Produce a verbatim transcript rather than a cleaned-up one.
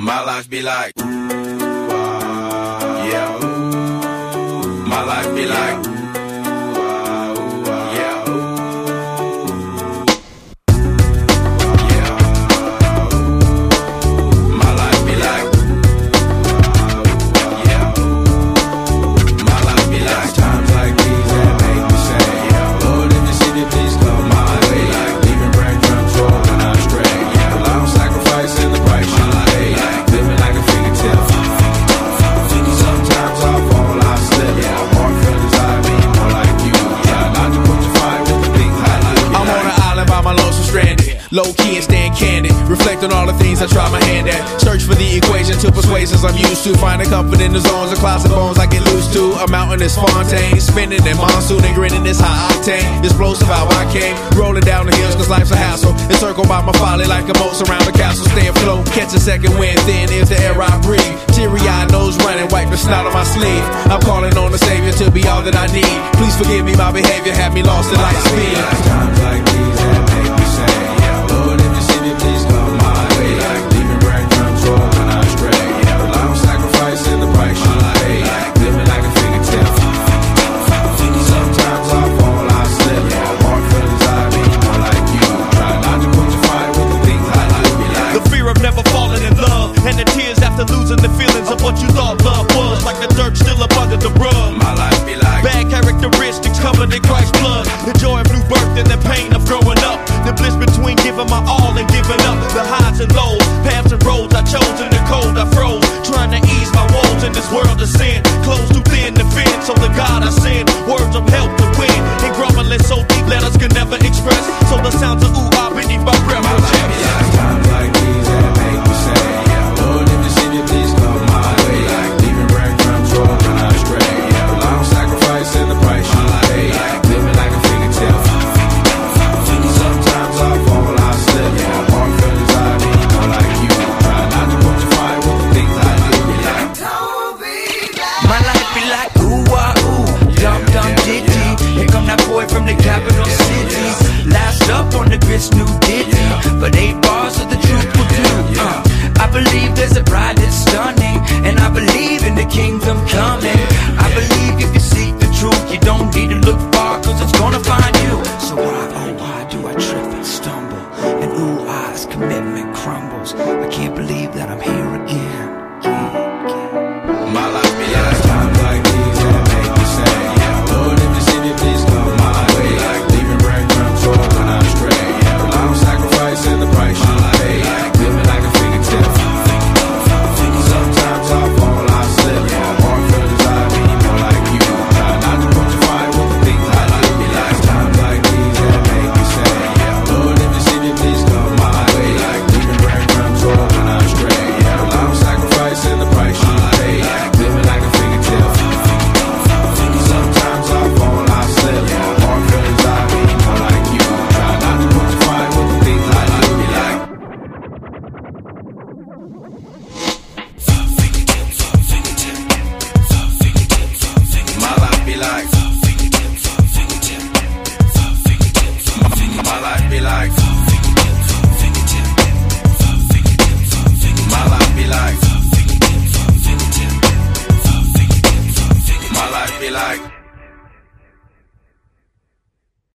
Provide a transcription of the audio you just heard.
My life be like, ooh, ah, yeah, ooh. My life be like, ooh, ah, ooh, ah, yeah, ooh. Yeah, ooh. My life be like, ooh, ah, yeah, ooh. My life be like, times like these that make me say, yeah, Lord, if you see me, please come my way. Like leaving breadcrumbs for when I stray. Yeah, well, I'm sacrificing the price you pay. Like living like a fairy tale. Sometimes I fall, I slip. Yeah, I'm more feelings, I mean more like you. Yeah, not to put your fire with the things I do. I'm on an island by my lonesome stranded. Low key and staying candid. Reflect on all the things I try my hand at. Search for the equation to persuasions I'm used to. Finding comfort in the zones of clouds and bones I get loose to. A mountain is Fontaine. Spinning in monsoon and grinning this high octane. Explosive how I came. Rolling down the hills cause life's a hassle. Encircled by my folly like a moat around the castle. Stay afloat. Catch a second wind thin is the air I breathe. Teary eyed nose running. Wipe the snot on my sleeve. I'm calling on the Savior to be all that I need. Please forgive me, my behavior had me lost in light speed. Times like these that make me say, yeah, Lord, if you see me, please come my way. Like leaving breadcrumbs for when I stray. Yeah, well, I'm sacrificing the price you pay. Like living like a fairy tale. Sometimes I fall, I slip. Yeah, more feelings, I mean more like you. Try not to put your fire with the things I like. Be like the fear of never falling in love, and the tears after losing the feelings of what you thought love was. Like the dirt still a